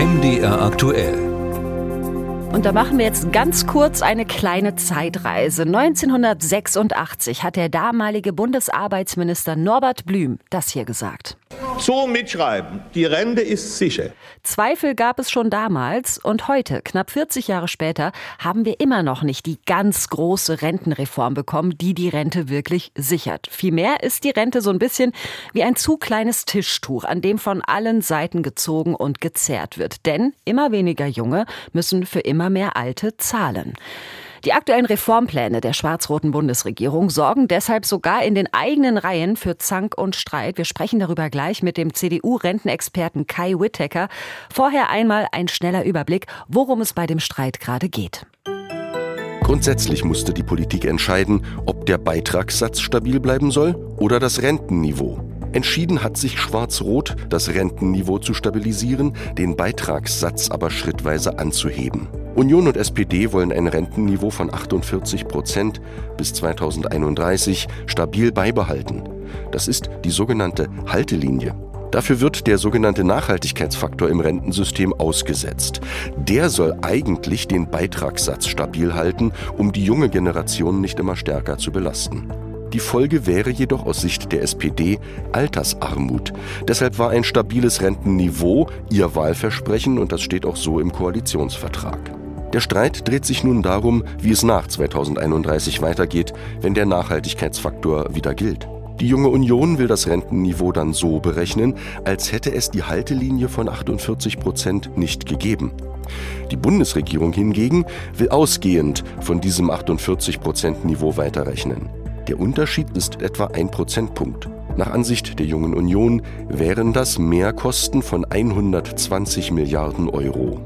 MDR aktuell. Und da machen wir jetzt ganz kurz eine kleine Zeitreise. 1986 hat der damalige Bundesarbeitsminister Norbert Blüm das hier gesagt. So mitschreiben, die Rente ist sicher. Zweifel gab es schon damals und heute, knapp 40 Jahre später, haben wir immer noch nicht die ganz große Rentenreform bekommen, die die Rente wirklich sichert. Vielmehr ist die Rente so ein bisschen wie ein zu kleines Tischtuch, an dem von allen Seiten gezogen und gezerrt wird. Denn immer weniger Junge müssen für immer mehr Alte zahlen. Die aktuellen Reformpläne der schwarz-roten Bundesregierung sorgen deshalb sogar in den eigenen Reihen für Zank und Streit. Wir sprechen darüber gleich mit dem CDU-Rentenexperten Kai Whittaker. Vorher einmal ein schneller Überblick, worum es bei dem Streit gerade geht. Grundsätzlich musste die Politik entscheiden, ob der Beitragssatz stabil bleiben soll oder das Rentenniveau. Entschieden hat sich Schwarz-Rot, das Rentenniveau zu stabilisieren, den Beitragssatz aber schrittweise anzuheben. Union und SPD wollen ein Rentenniveau von 48% bis 2031 stabil beibehalten. Das ist die sogenannte Haltelinie. Dafür wird der sogenannte Nachhaltigkeitsfaktor im Rentensystem ausgesetzt. Der soll eigentlich den Beitragssatz stabil halten, um die junge Generation nicht immer stärker zu belasten. Die Folge wäre jedoch aus Sicht der SPD Altersarmut. Deshalb war ein stabiles Rentenniveau ihr Wahlversprechen und das steht auch so im Koalitionsvertrag. Der Streit dreht sich nun darum, wie es nach 2031 weitergeht, wenn der Nachhaltigkeitsfaktor wieder gilt. Die Junge Union will das Rentenniveau dann so berechnen, als hätte es die Haltelinie von 48% nicht gegeben. Die Bundesregierung hingegen will ausgehend von diesem 48%-Niveau weiterrechnen. Der Unterschied ist etwa 1 Prozentpunkt. Nach Ansicht der Jungen Union wären das Mehrkosten von 120 Milliarden Euro.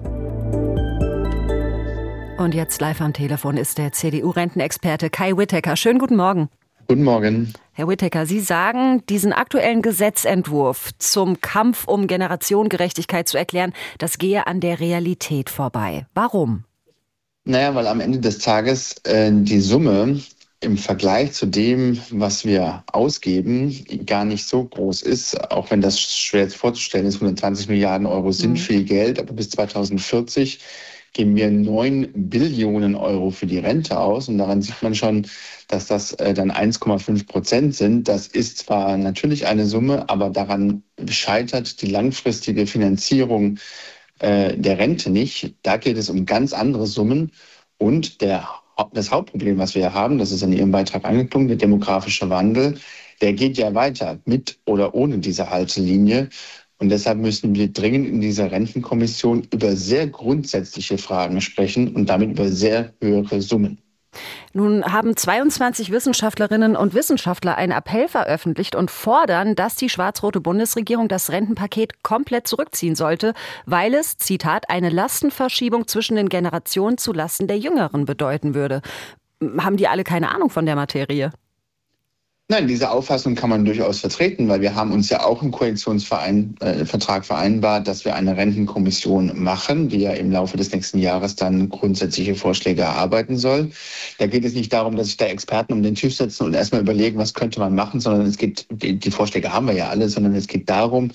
Und jetzt live am Telefon ist der CDU-Rentenexperte Kai Whittaker. Schönen guten Morgen. Guten Morgen. Herr Whittaker, Sie sagen, diesen aktuellen Gesetzentwurf zum Kampf um Generationengerechtigkeit zu erklären, das gehe an der Realität vorbei. Warum? Naja, weil am Ende des Tages die Summe im Vergleich zu dem, was wir ausgeben, gar nicht so groß ist, auch wenn das schwer vorzustellen ist. 120 Milliarden Euro sind viel Geld, aber bis 2040 geben wir 9 Billionen Euro für die Rente aus. Und daran sieht man schon, dass das dann 1,5% sind. Das ist zwar natürlich eine Summe, aber daran scheitert die langfristige Finanzierung der Rente nicht. Da geht es um ganz andere Summen. Und das Hauptproblem, was wir haben, das ist in Ihrem Beitrag angeklungen, der demografische Wandel, der geht ja weiter mit oder ohne diese Haltelinie. Und deshalb müssen wir dringend in dieser Rentenkommission über sehr grundsätzliche Fragen sprechen und damit über sehr höhere Summen. Nun haben 22 Wissenschaftlerinnen und Wissenschaftler einen Appell veröffentlicht und fordern, dass die schwarz-rote Bundesregierung das Rentenpaket komplett zurückziehen sollte, weil es, Zitat, eine Lastenverschiebung zwischen den Generationen zu Lasten der Jüngeren bedeuten würde. Haben die alle keine Ahnung von der Materie? Nein, diese Auffassung kann man durchaus vertreten, weil wir haben uns ja auch im Koalitionsvertrag vereinbart, dass wir eine Rentenkommission machen, die ja im Laufe des nächsten Jahres dann grundsätzliche Vorschläge erarbeiten soll. Da geht es nicht darum, dass sich da Experten um den Tisch setzen und erstmal überlegen, was könnte man machen, sondern es geht, die Vorschläge haben wir ja alle, sondern es geht darum,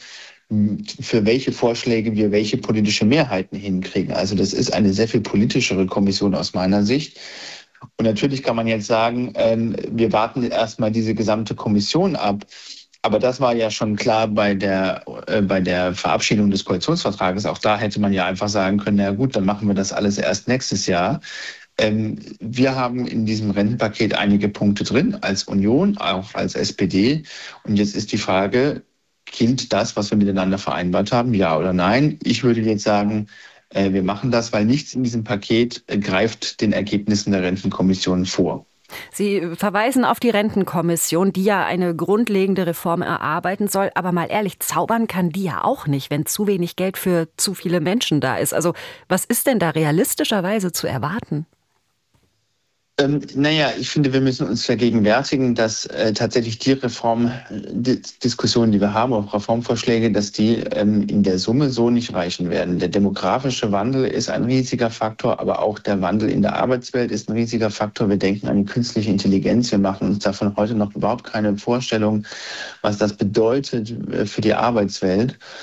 für welche Vorschläge wir welche politische Mehrheiten hinkriegen. Also das ist eine sehr viel politischere Kommission aus meiner Sicht. Und natürlich kann man jetzt sagen, wir warten erstmal diese gesamte Kommission ab. Aber das war ja schon klar bei der Verabschiedung des Koalitionsvertrages. Auch da hätte man ja einfach sagen können, na gut, dann machen wir das alles erst nächstes Jahr. Wir haben in diesem Rentenpaket einige Punkte drin, als Union, auch als SPD. Und jetzt ist die Frage, gilt das, was wir miteinander vereinbart haben, ja oder nein? Ich würde jetzt sagen, wir machen das, weil nichts in diesem Paket greift den Ergebnissen der Rentenkommission vor. Sie verweisen auf die Rentenkommission, die ja eine grundlegende Reform erarbeiten soll. Aber mal ehrlich, zaubern kann die ja auch nicht, wenn zu wenig Geld für zu viele Menschen da ist. Also was ist denn da realistischerweise zu erwarten? Ich finde, wir müssen uns vergegenwärtigen, dass tatsächlich die Reformdiskussionen, die wir haben, auch Reformvorschläge, dass die in der Summe so nicht reichen werden. Der demografische Wandel ist ein riesiger Faktor, aber auch der Wandel in der Arbeitswelt ist ein riesiger Faktor. Wir denken an die künstliche Intelligenz. Wir machen uns davon heute noch überhaupt keine Vorstellung, was das bedeutet für die Arbeitswelt.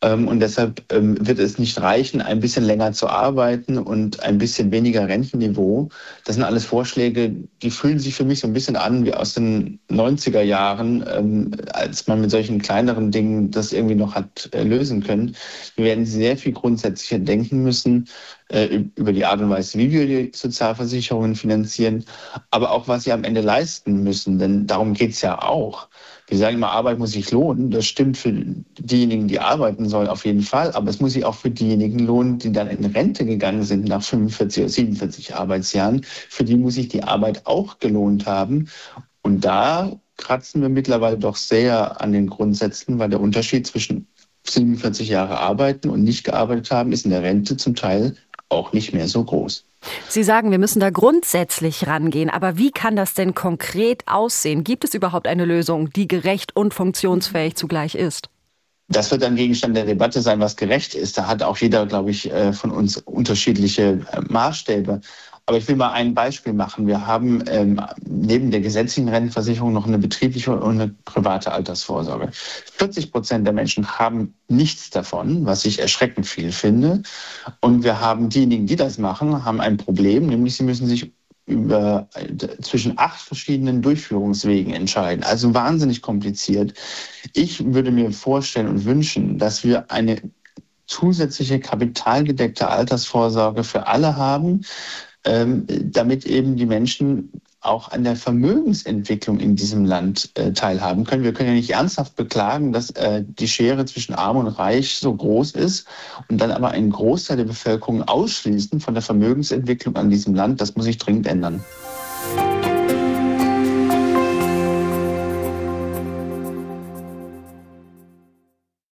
Und deshalb wird es nicht reichen, ein bisschen länger zu arbeiten und ein bisschen weniger Rentenniveau. Das sind alles Vorschläge, die fühlen sich für mich so ein bisschen an wie aus den 90er Jahren, als man mit solchen kleineren Dingen das irgendwie noch hat lösen können. Wir werden sehr viel grundsätzlicher denken müssen über die Art und Weise, wie wir die Sozialversicherungen finanzieren, aber auch, was sie am Ende leisten müssen. Denn darum geht es ja auch. Wir sagen immer, Arbeit muss sich lohnen. Das stimmt für diejenigen, die arbeiten sollen, auf jeden Fall. Aber es muss sich auch für diejenigen lohnen, die dann in Rente gegangen sind nach 45 oder 47 Arbeitsjahren. Für die muss sich die Arbeit auch gelohnt haben. Und da kratzen wir mittlerweile doch sehr an den Grundsätzen, weil der Unterschied zwischen 47 Jahre arbeiten und nicht gearbeitet haben, ist in der Rente zum Teil auch nicht mehr so groß. Sie sagen, wir müssen da grundsätzlich rangehen. Aber wie kann das denn konkret aussehen? Gibt es überhaupt eine Lösung, die gerecht und funktionsfähig zugleich ist? Das wird dann Gegenstand der Debatte sein, was gerecht ist. Da hat auch jeder, glaube ich, von uns unterschiedliche Maßstäbe. Aber ich will mal ein Beispiel machen. Wir haben neben der gesetzlichen Rentenversicherung noch eine betriebliche und eine private Altersvorsorge. 40% der Menschen haben nichts davon, was ich erschreckend viel finde. Und wir haben diejenigen, die das machen, haben ein Problem, nämlich sie müssen sich zwischen 8 verschiedenen Durchführungswegen entscheiden. Also wahnsinnig kompliziert. Ich würde mir vorstellen und wünschen, dass wir eine zusätzliche kapitalgedeckte Altersvorsorge für alle haben, damit eben die Menschen auch an der Vermögensentwicklung in diesem Land teilhaben können. Wir können ja nicht ernsthaft beklagen, dass die Schere zwischen Arm und Reich so groß ist und dann aber einen Großteil der Bevölkerung ausschließen von der Vermögensentwicklung an diesem Land. Das muss sich dringend ändern.